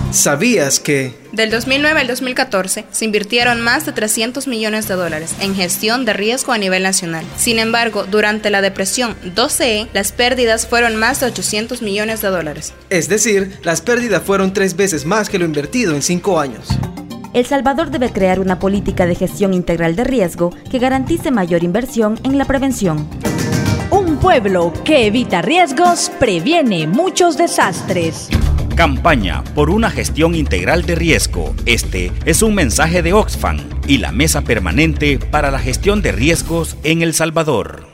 ¿Sabías que? Del 2009 al 2014 se invirtieron más de $300 millones en gestión de riesgo a nivel nacional. Sin embargo, durante la depresión 12E, las pérdidas fueron más de $800 millones. Es decir, las pérdidas fueron 3 veces más que lo invertido en 5 años. El Salvador debe crear una política de gestión integral de riesgo que garantice mayor inversión en la prevención. Un pueblo que evita riesgos previene muchos desastres. Campaña por una gestión integral de riesgo. Este es un mensaje de Oxfam y la Mesa Permanente para la Gestión de Riesgos en El Salvador.